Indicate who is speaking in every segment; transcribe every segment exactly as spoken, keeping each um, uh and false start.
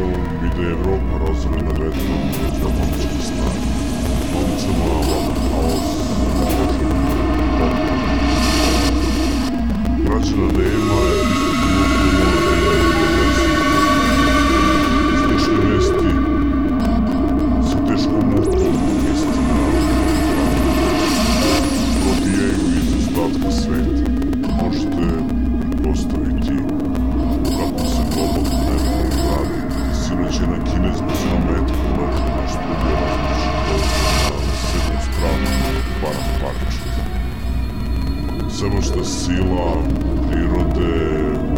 Speaker 1: i da je Evropa razorena vetrom za momčadi snage. Momcama vlada haos, građana nema, isto trenutno mora da je desi. Strašne vesti sa teškom mukom istina probijaju iz ostatka sveta. Možete pretpostaviti kako se globalno nevrlo radi. Sinoć je na kineskom metku letao naš studija različit na sedmu stranu para parče. Svemošta sila prirode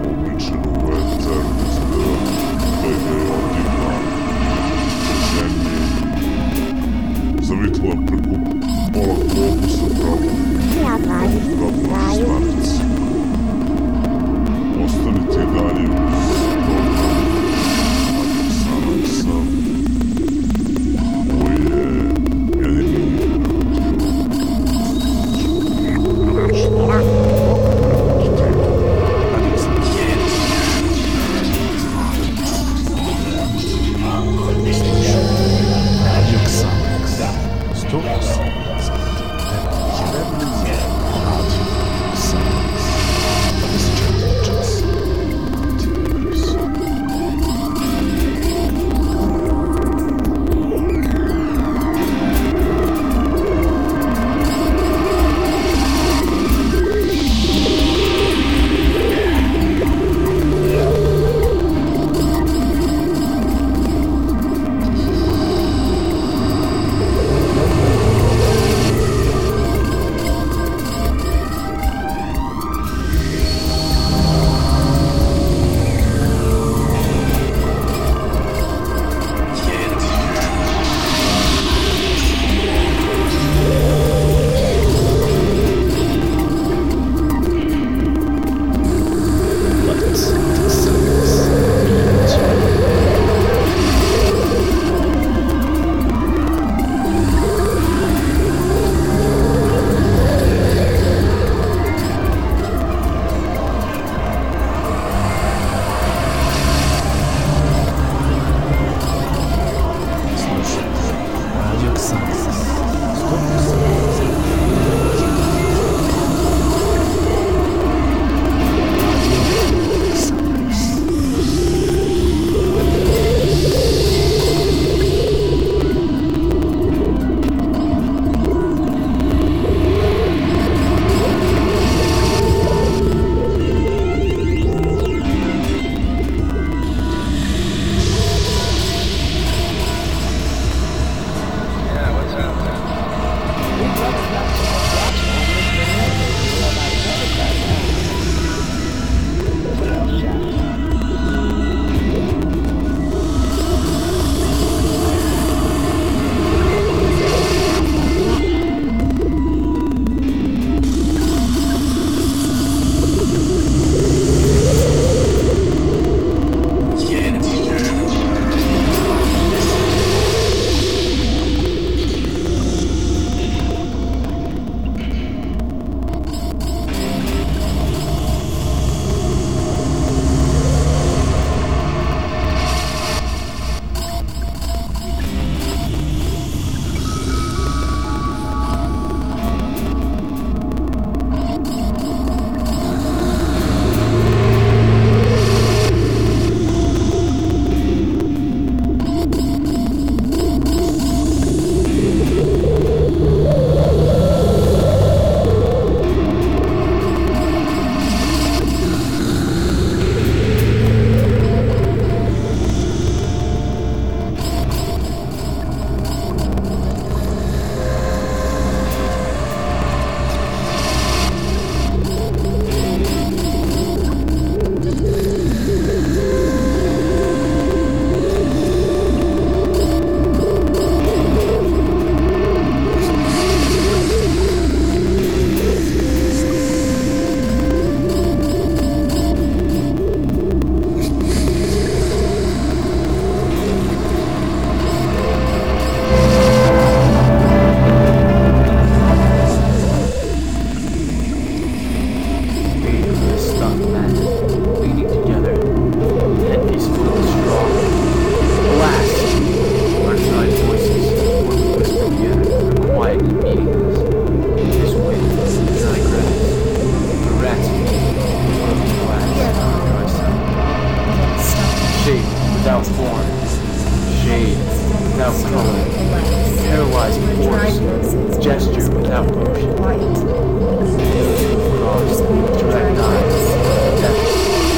Speaker 2: without form, shade without color, paralyzing force, gesture without motion. Those who cross direct eyes, death.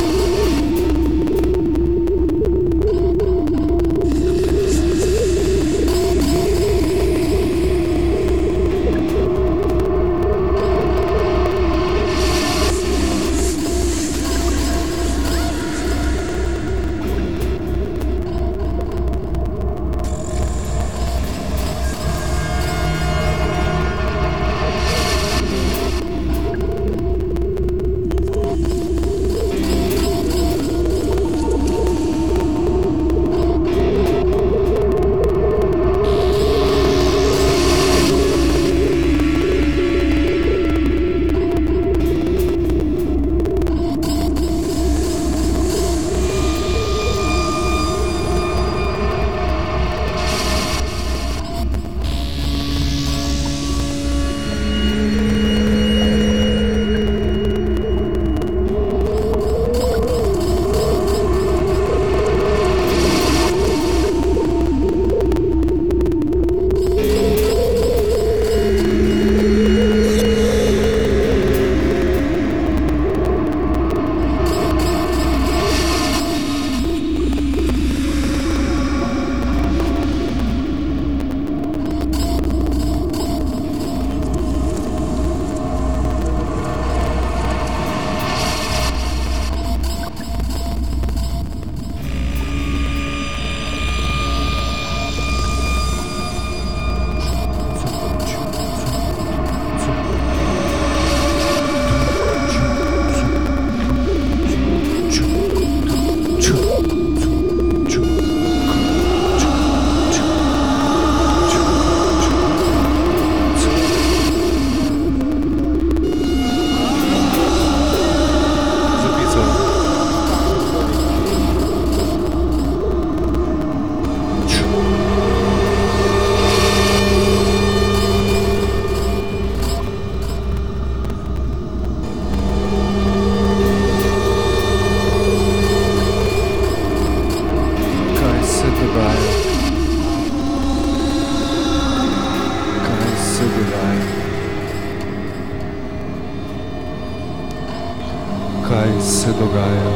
Speaker 3: Kaj se dogaja?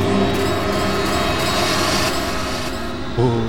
Speaker 3: Oh.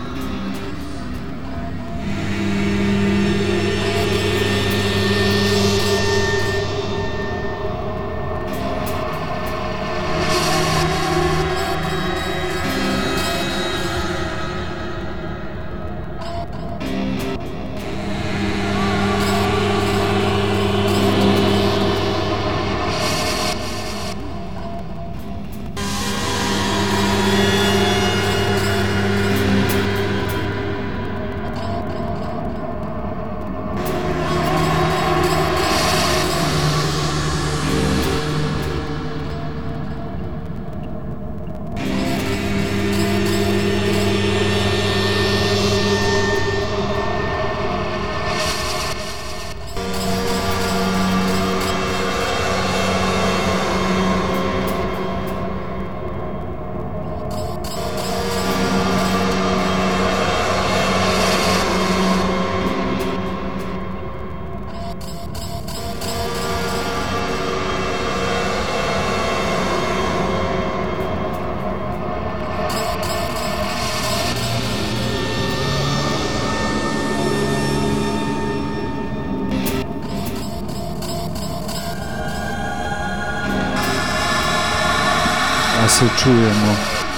Speaker 3: Se čujemo.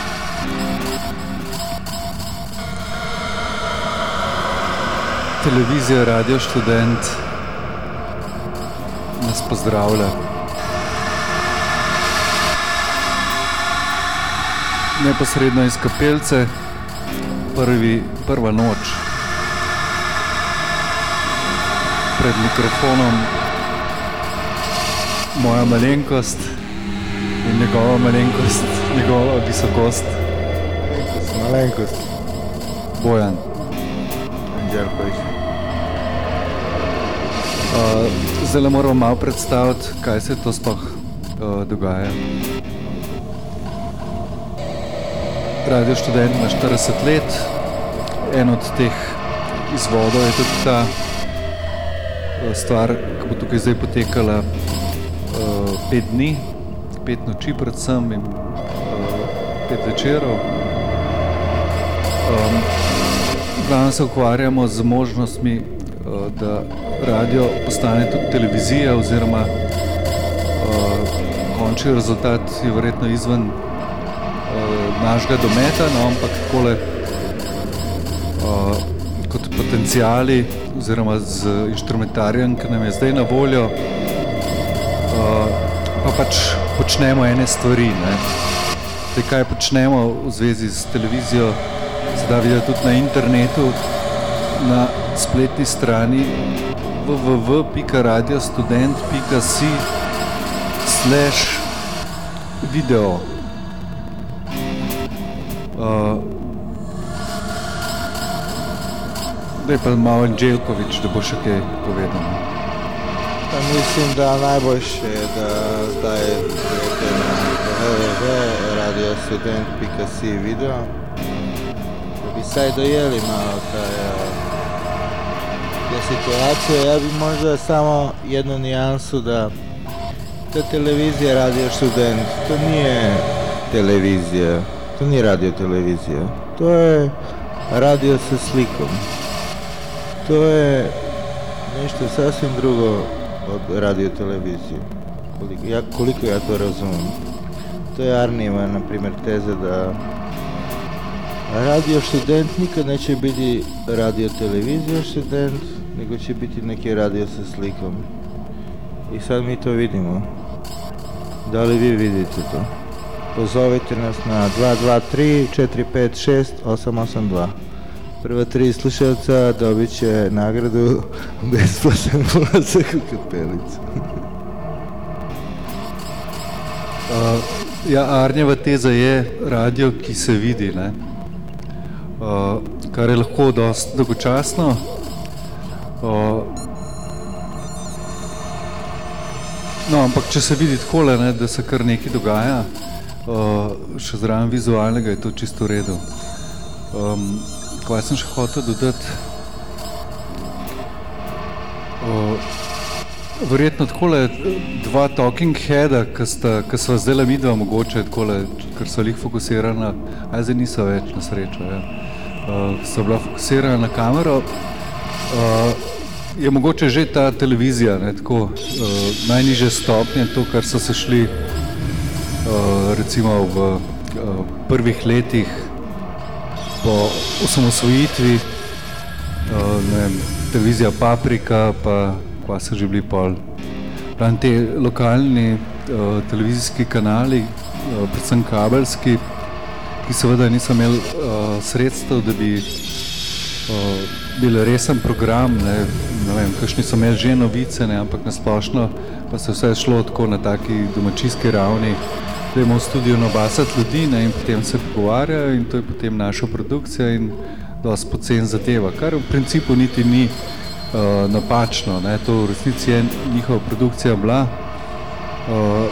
Speaker 3: Televizija Radio Študent nas pozdravlja. Neposredno iz kapelce, prvi, prva noč. Pred mikrofonom moja malenkost in njegova malenkost, njegova visokost.
Speaker 4: Malenkost.
Speaker 3: Bojan.
Speaker 4: Anđelković.
Speaker 3: Uh, zdaj moramo malo predstaviti, kaj se to sploh uh, dogaja. Radio Študent na štirideset let. En od teh izvodov je tudi ta stvar, ki bo tukaj zdaj potekala uh, pet dni, pet noči predvsem in uh, pet večerov. Um, Glavno se ukvarjamo z možnostmi, uh, da radio postane tudi televizija oziroma uh, končni rezultat je verjetno izven uh, našega dometa, no, ampak takole uh, kot potencijali oziroma z inštrumentarijem, ki nam je zdaj na voljo, uh, pa pač počnemo ene stvari. Ne. Zdaj, kaj počnemo v zvezi s televizijo, se da videti tudi na internetu, na spletni strani w w w pika radiostudent pika si slash video. Uh, Daj pa malo Anđelković, da bo še kaj povedal.
Speaker 4: Pa mislim, da najboljše je, da zdaj greste na w w w pika radiostudent pika si video, da bi saj dojeli malo taj, te situacije. Ja bi možda samo jednu nijansu, da ta televizija Radio Študent, to nije televizija, to nije radio televizija, to je radio sa slikom. To je nešto sasvim drugo od radio televizije, koliko ja, koliko ja to razumijem. To je Arnijeva, na primjer, teza da Radio Študent nikad neće biti radio televizija Študent, nego će biti neki radio sa slikom. I sad mi to vidimo. Da li vi vidite to? Pozovite nas na dva dva tri četiri pet šest osam osam dva. Prva tri slušalca dobit će nagradu besplatan ulazak u kapelicu.
Speaker 3: uh, ja, Arnjeva teza je radio, ki se vidi, ne? Uh, kar je lahko dosti dolgočasno. Uh, no, ampak če se vidi takole, ne, da se kar nekaj dogaja, uh, še zraven vizualnega je to čisto v redu. Um, Kaj sem še hotel dodati? Uh, verjetno takole dva talking heada, ki sta, ki sva zdajle midva mogoče takole, ker so lih fokusirana, a zdaj niso več na srečo, ja. Uh, so bila fokusirana na kamero, uh, je mogoče že ta televizija, ne, tako uh, najnižje stopnje, to, kar so se šli uh, recimo v uh, prvih letih po osamosvojitvi, uh, ne vem, televizija Paprika, pa kva so že bili pol. Pravim, te lokalni uh, televizijski kanali, uh, predvsem kabelski, ki seveda niso imeli uh, sredstev, da bi uh, bil resen program, ne, ne vem, kakšni so imeli že novice, ne, ampak nasplošno pa se vse šlo tako na taki domačijski ravni, gremo v studio nabasati ljudi, ne, in potem se pogovarjajo in to je potem naša produkcija in dosti pocen zadeva, kar v principu niti ni uh, napačno, ne, to v resnici je njihova produkcija bila. Uh,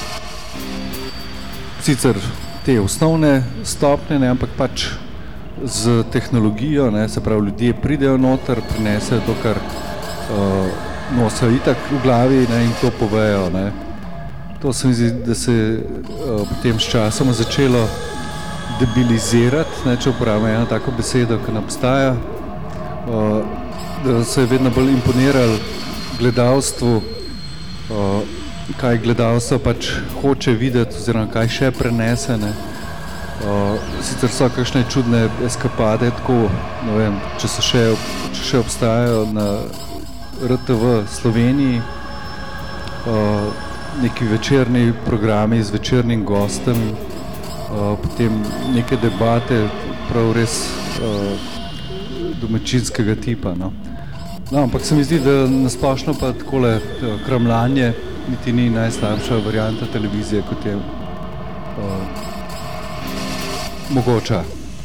Speaker 3: sicer te osnovne stopnje, ne, ampak pač z tehnologijo, ne, se pravi, ljudje pridejo noter, prinesejo to, kar uh, nosijo itak v glavi, ne, in to povejo, ne. To se mi zdi, da se uh, potem s časom začelo debilizirati, ne, če uporabim eno tako besedo, ki ne obstaja, uh, da se je vedno bolj imponiralo gledalstvu, uh, kaj gledalstvo pač hoče videti oziroma kaj še prenese, ne. Uh, sicer so kakšne čudne eskapade, tako, ne vem, če so še, če še obstajajo na R T V Sloveniji, uh, neki večerni programi z večernim gostem, uh, potem neke debate, prav res uh, domačinskega tipa, no. No, ampak se mi zdi, da nasplošno pa takole uh, kramljanje niti ni najslabša varianta televizije, kot je uh, mogoča.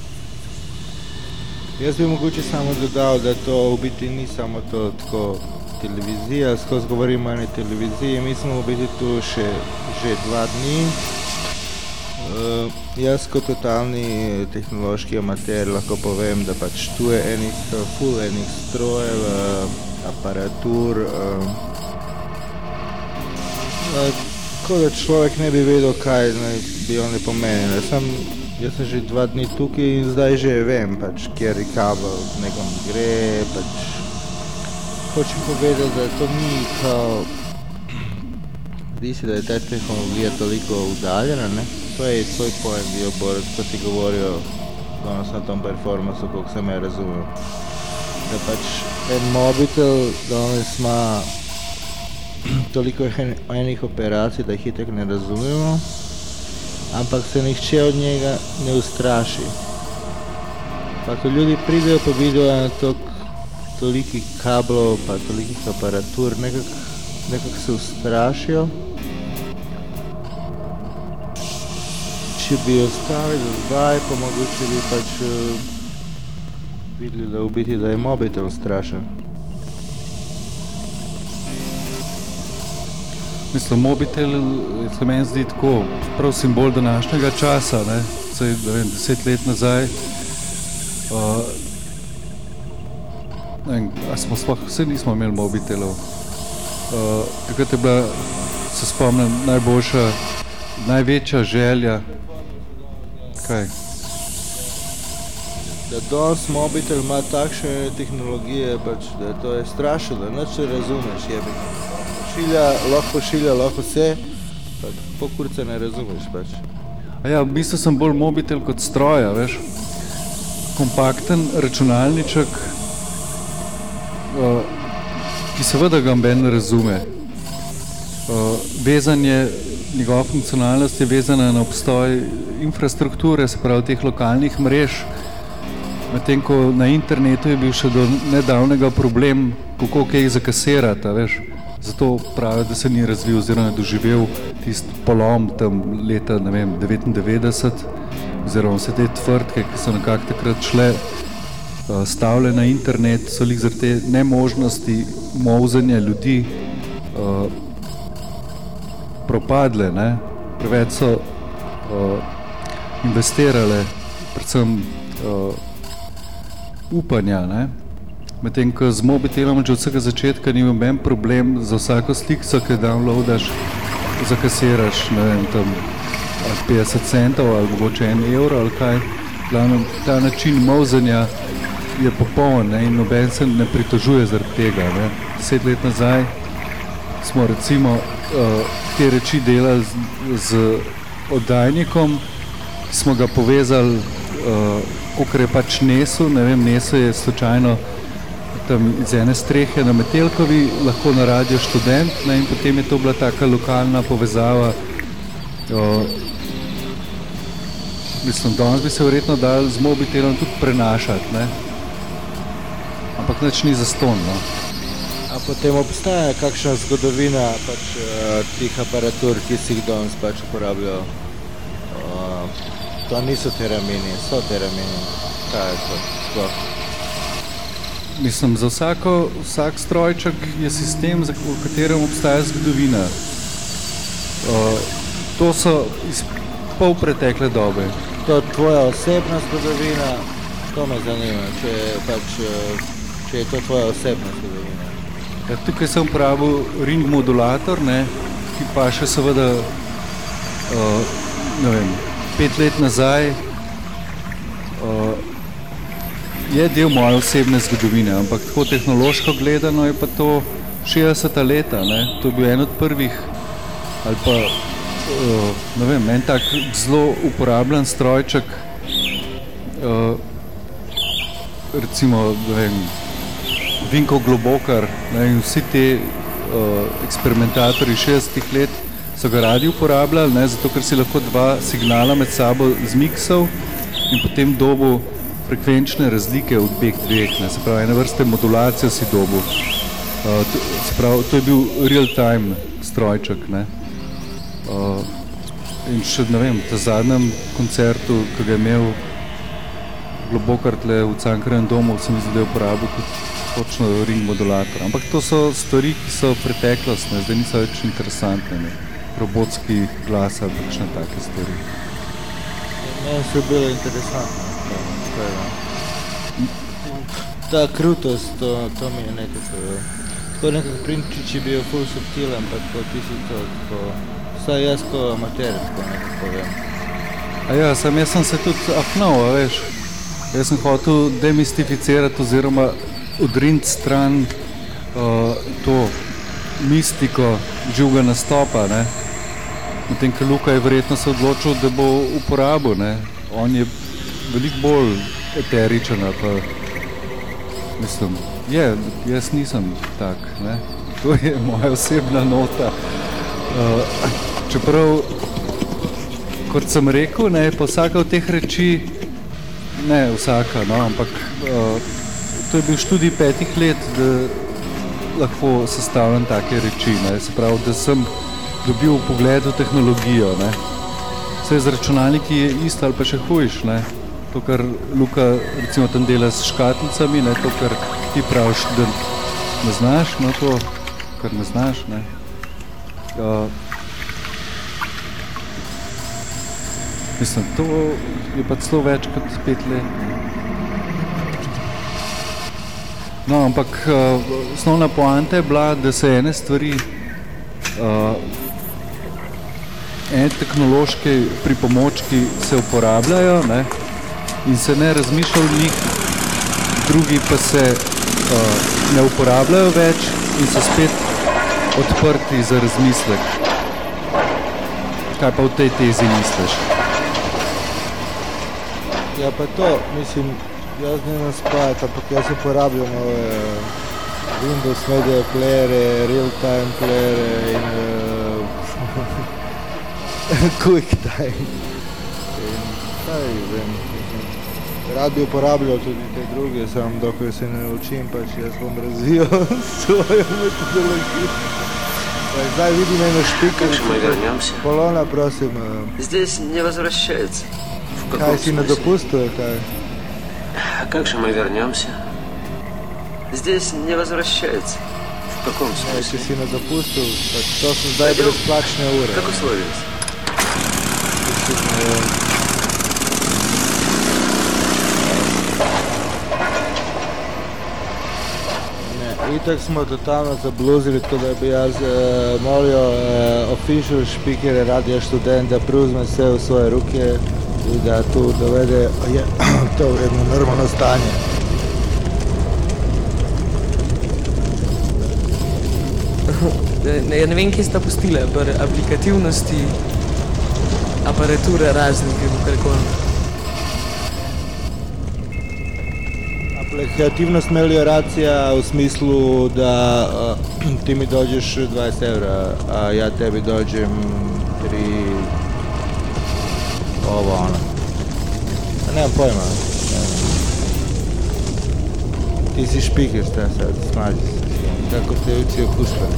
Speaker 4: Jaz bi mogoče samo dodal, da to v biti ni samo to tako televizija, skozi govorimo o eni televiziji, mi smo v biti tu še že dva dni. Uh, jaz kot totalni tehnološki amater lahko povem, da pač tu je enih ful enih strojev, uh, aparatur, uh, uh, kot da človek ne bi vedel, kaj ne, bi oni pomenili. Sam, jaz sem že dva dni tukaj in zdaj že vem, pač, kjer je kabel nekam gre, pač hočem povedati, da to ni kao, zdi se, da je ta tehnologija toliko udaljena, ne? To je tvoj pojem bio, Boris, ko ti govorio danas na tom performansu, koliko sam ja razumio. Da pač en mobitel danes ima toliko enih operacij, da jih itak ne razumemo, ampak se nihče od njega ne ustraši. Pa ko ljudi pridejo pa vidijo na to tolikih kablov, pa tolikih aparatur, nekak, nekak se ustrašijo. Če bi ostali za zdaj, pa mogoče bi pač uh, videli, da v biti, da je mobitel strašen.
Speaker 3: Mislim, mobitel se meni zdi tako prav simbol današnjega časa, ne, Saj, da vem, deset let nazaj. Uh, ne vem, a smo sploh, vse nismo imeli mobitelov. Uh, takrat je bila, se spomnim, najboljša, največja želja. Kaj?
Speaker 4: Da danes mobitel ima takšne tehnologije, pač, da to je strašno, da nič ne razumeš, jebi. Pošilja, lahko pošilja, lahko vse, pa po kurce ne razumeš, pač.
Speaker 3: A ja, mislil sem bolj mobitel kot stroja, veš. Kompakten računalniček, uh, ki seveda ga noben ne razume. Uh, vezan je, njegova funkcionalnost je vezana na obstoj infrastrukture, se pravi teh lokalnih mrež, medtem ko na internetu je bil še do nedavnega problem, kako kaj zakasirati, veš. Zato pravi, da se ni razvil oziroma doživel tisti polom tam leta, ne vem, devetindevetdeset, oziroma vse te tvrdke, ki so nekako takrat šle uh, stavile na internet, so lih zaradi te nemožnosti molzenja ljudi uh, propadle, ne. Preveč so uh, investirale, predvsem uh, upanja, ne. Medtem, ko z mobitelom že od vsega začetka ni noben problem, za vsako slikco, ki downloadaš, zakasiraš, ne vem, tam petdeset centov ali mogoče en evro ali kaj. Glavno, ta način molzenja je popoln, ne, in noben se ne pritožuje zaradi tega, ne. Deset let nazaj smo recimo uh, te reči delali z, z oddajnikom, smo ga povezali, uh, kakor je pač Nesu, ne vem, Nesu je slučajno tam iz ene strehe na Metelkovi, lahko na Radio Študent, ne, in potem je to bila taka lokalna povezava. O, mislim, danes bi se verjetno dal z mobitelom tudi prenašati, ne, ampak nič ni zastonj, no.
Speaker 4: A potem obstaja kakšna zgodovina pač uh, tih aparatur, ki si jih danes pač uporabljajo? Uh, to niso teramini, so teramini. Kaj je to? Sploh?
Speaker 3: Mislim, za vsako, vsak strojček je sistem, v katerem obstaja zgodovina. Uh, to so iz pol pretekle dobe.
Speaker 4: To je tvoja osebna zgodovina, to me zanima, če je, pač, če je to tvoja osebna zgodovina.
Speaker 3: Ja, tukaj sem uporabil ring modulator, ne, ki pa še seveda uh, ne vem, pet let nazaj uh, je del moje osebne zgodovine, ampak tako tehnološko gledano je pa to šestdeseta leta, ne? To je bil en od prvih, ali pa, uh, ne vem, en tak zelo uporabljen strojček, uh, recimo, ne vem, Vinko Globokar, ne, in vsi te uh, eksperimentatorji šestdesetih let so ga radi uporabljali, ne, zato ker si lahko dva signala med sabo zmiksal in potem dobil frekvenčne razlike v dveh dveh, ne, se pravi, ene vrste modulacijo si dobil. Uh, to, se pravi, to je bil real-time strojček, ne. Uh, in še, ne vem, v zadnjem koncertu, ki ga je imel Globokar tle v Cankarjevem domu, sem mislil, da je uporabil kot točno ring modulator. Ampak to so stvari, ki so preteklost, ne, zdaj niso več interesantne, ne. Robotski glas ali kakšne take stvari.
Speaker 4: Meni so bilo interesantno. To, ta krutost, to, to mi je nekako... Tako nekako Prinčič je bil ful subtilen, ampak ko ti si to, tako... Vsaj jaz ko amater, tako nekako povem.
Speaker 3: A ja, sam jaz sem se tudi afnal, a veš. Jaz sem hotel demistificirati oziroma odriniti stran uh, to mistiko živega nastopa, ne. Medtem, ker Luka je verjetno se odločil, da bo uporabil, ne. On je veliko bolj eteričen, pa mislim, je, jaz nisem tak, ne. To je moja osebna nota. Uh, čeprav, kot sem rekel, ne, pa vsaka od teh reči, ne vsaka, no, ampak uh, to je bil študij petih let, da lahko sestavljam take reči, ne, se pravi, da sem dobil pogled v tehnologijo, ne. Vse z računalniki je isto ali pa še hujš, ne. To, kar Luka recimo tam dela s škatlicami, ne, to, kar ti praviš, da ne znaš, no to, kar ne znaš, ne. Uh, mislim, to je pa celo več kot pet let. No, ampak uh, osnovna poanta je bila, da se ene stvari, uh, ene tehnološke pripomočki se uporabljajo, ne, in se ne razmišlja v njih, drugi pa se uh, ne uporabljajo več in so spet odprti za razmislek. Kaj pa v tej tezi misliš?
Speaker 4: Ja, pa to, mislim, jaz ne naspajati, ampak jaz uporabljam nove Windows Media Playere, Real-Time Playere in uh, QuickTime. In kaj vem, rad bi uporabljal tudi te druge, sam dokaj se ne naučim, pač jaz bom razvijal svojo metodologijo. Zdaj vidim eno špikar. Polona, prosim.
Speaker 5: Здесь не возвращается.
Speaker 4: Kaj si na dopustu, kaj?
Speaker 5: Как же мы вернемся? Здесь не возвращается. В каком
Speaker 4: Kaj, če
Speaker 5: смысле?
Speaker 4: si na dopustu, pač to so zdaj brezplačne ure.
Speaker 5: Как условились?
Speaker 4: Ne, itak smo totalno zabluzili, tako da bi jaz eh, molil eh, official speakere Radia Študent, da preuzme vse v svoje ruke in da tu dovede je, to vredno normalno stanje.
Speaker 6: Ne, ja ne vem, kje sta pustila, pri aplikativnosti, aparature raznih, kakorkoli.
Speaker 4: Aplikativnost melioracija v smislu, da uh, ti mi dođeš dvadeset evra, a ja tebi dođem tri ovo ono. A nemam pojma. Ne. Ti si špiker, šta sad, snađi se. Kako te učijo kušpati.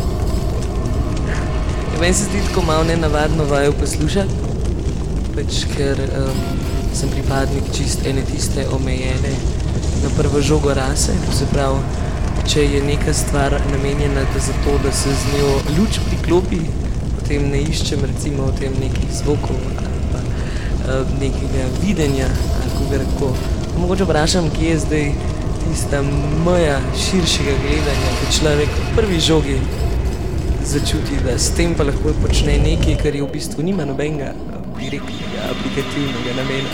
Speaker 6: Ja, meni se zdi tako malo nenavadno vaju poslušati, pač ker um, sem pripadnik čist ene tiste omejene na prvo žogo rase, to se pravi, če je neka stvar namenjena da zato, da se z njo luč priklopi, potem ne iščem recimo v tem nekih zvokov ali pa uh, nekega videnja ali kogarko. Mogoče vprašam, kje je zdaj tista meja širšega gledanja, ko človek v prvi žogi začuti, da s tem pa lahko počne nekaj, kar je v bistvu nima nobenega direktnega aplikativnega namena.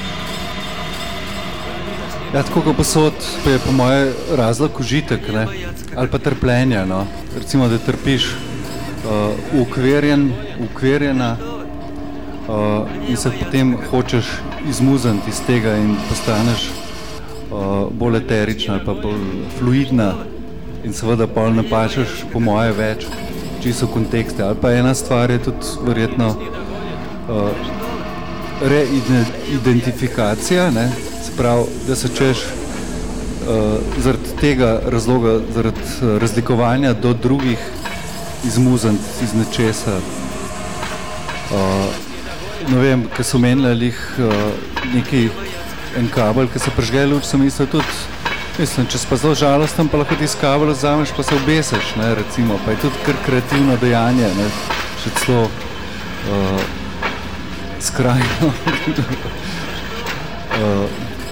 Speaker 3: Ja, tako kot posod, pa je po moje razlog užitek, ne, ali pa trpljenja, no. Recimo, da trpiš uh, ukverjen, ukverjena uh, in se potem hočeš izmuzniti iz tega in postaneš uh, bolj eterična ali pa bolj fluidna in seveda pol napašeš po moje več čisto kontekste. Ali pa ena stvar je tudi verjetno uh, reidentifikacija, ne, se pravi, da se češ uh, zaradi tega razloga, zaradi uh, razlikovanja do drugih izmuzniti iz nečesa. Uh, ne vem, ko so menili jih uh, neki en kabel, ki se prižge luč, sem mislil tudi, mislim, če si pa zelo žalosten, pa lahko ti iz kabela vzameš, pa se obesiš, ne, recimo, pa je tudi kar kreativno dejanje, ne, še celo uh, skrajno. uh,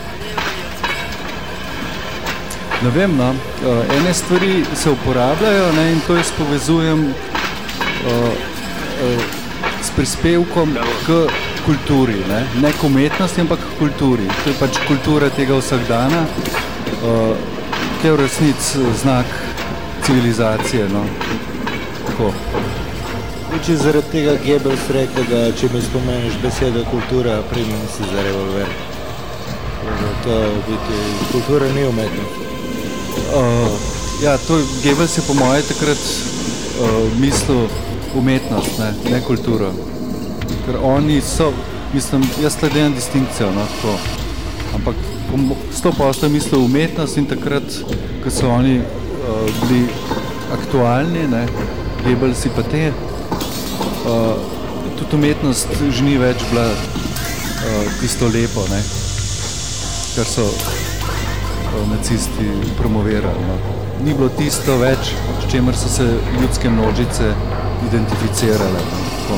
Speaker 3: ne vem, no, uh, ene stvari se uporabljajo, ne, in to jaz povezujem uh, uh, s prispevkom k kulturi, ne, ne k umetnosti, ampak k kulturi. To je pač kultura tega vsakdana, uh, ki je v resnici znak civilizacije, no, tako.
Speaker 4: Če zaradi tega Goebbels rekel, da če mi spomeniš besedo kultura, primem si za revolver. To biti, kultura ni umetnost.
Speaker 3: Uh, ja, to Goebbels je po moje takrat uh, mislil umetnost, ne, ne kulturo. Ker oni so, mislim, jaz sledujem distinkcijo, no, tako. Ampak sto posto je mislil umetnost in takrat, ko so oni uh, bili aktualni, ne, Goebbelsi pa te, Uh, tudi umetnost že ni več bila uh, tisto lepo, ne, kar so uh, nacisti promovirali. No. Ni bilo tisto več, s čemer so se ljudske množice identificirale. No.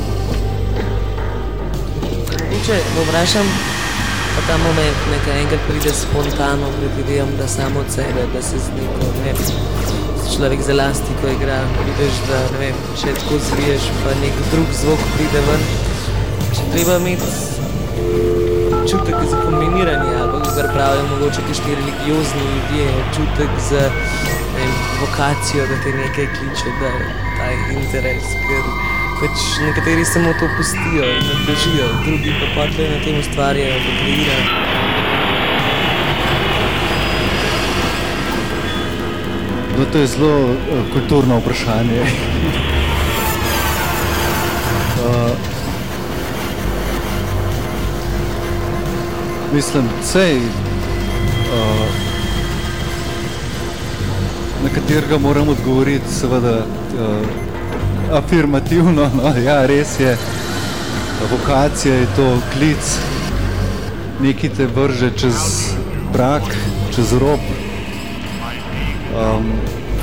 Speaker 6: Če vprašam, pa ta moment nekaj enkrat pride spontano, predvidevam, da samo od sebe, da se z neko, ne človek za lastiko igra, vidiš, da ne vem, če tako zviješ, pa nek drug zvok pride ven. Če treba imeti čutek za kombiniranje, ali pa kar pravijo mogoče kakšni religiozni ljudje, čutek za ne vem, vokacijo, da te nekaj kliče, da ta interes, ker pač nekateri samo to pustijo in nadležijo, drugi pa potlej na tem ustvarjajo, pa kreirajo.
Speaker 3: No, to je zelo uh, kulturno vprašanje. uh, mislim, sej, uh, na katerega moram odgovoriti, seveda, uh, afirmativno, no, ja, res je, vokacija je to klic, nekaj te vrže čez prak, čez rob. Um,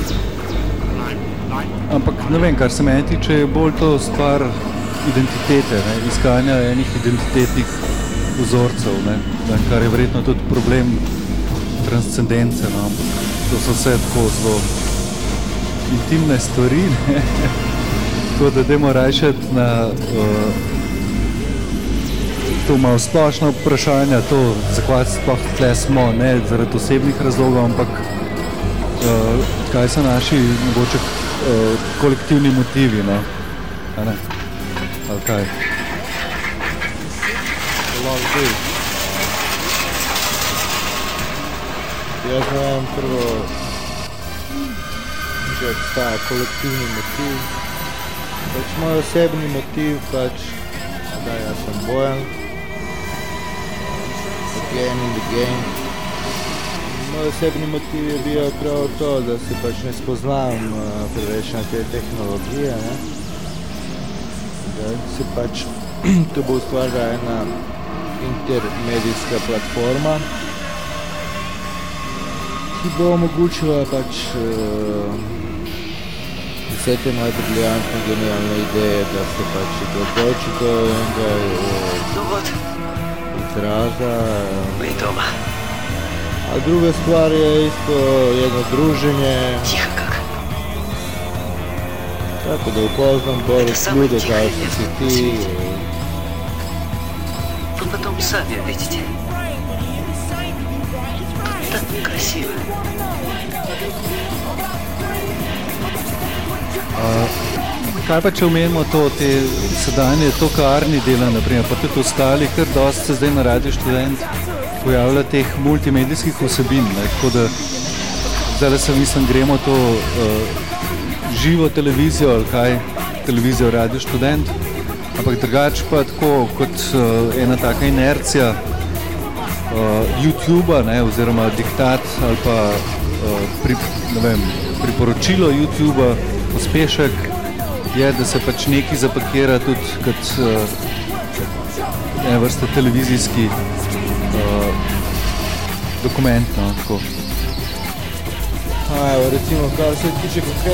Speaker 3: ampak ne vem, kar se meni tiče, je bolj to stvar identitete, ne, iskanja enih identitetnih vzorcev, ne, kar je verjetno tudi problem transcendence, no. To so vse tako zelo intimne stvari, ne, tako da dajmo rajšati na uh, to malo splošno vprašanja, to, zakaj sploh tle smo, ne zaradi osebnih razlogov, ampak Uh, kaj so naši mogoče uh, kolektivni motivi, no? A ne? Ali kaj?
Speaker 4: Lahko. Jaz ne vem prvo, če obstaja kolektivni motiv. Pač moj osebni motiv, pač, da jaz sem Bojan. Again in the game. Moj osebni motiv je bil prav to, da se pač ne spoznam uh, preveč na te tehnologije, ne? Da se pač to bo ustvarila ena intermedijska platforma, ki bo omogočila pač uh, vse te moje briljantne, genialne ideje, da se pač dotoči do enega uh, izraza.
Speaker 5: Мы дома.
Speaker 4: A druga stvar je isto jedno druženje,
Speaker 5: Тихо как.
Speaker 4: tako da upoznam bolj ljude, kao što si ti.
Speaker 5: Вы потом сами увидите. Так красиво.
Speaker 3: Uh, kaj pa če omenimo to, te sedanje tokarni dela, naprimer, pa tudi ostali, ker dosti se zdaj na Radio Študent pojavlja teh multimedijskih vsebin, ne, tako da zdaj se mislim, gremo to uh, živo televizijo ali kaj, televizijo Radio Študent, ampak drugače pa tako kot uh, ena taka inercija uh, YouTubea, ne, oziroma diktat ali pa uh, pri, ne vem, priporočilo YouTubea, pospešek je, da se pač nekaj zapakira tudi kot uh, ena vrsta televizijski uh, dokument, no, tako.
Speaker 4: A, evo, recimo, kar se tiče konkretno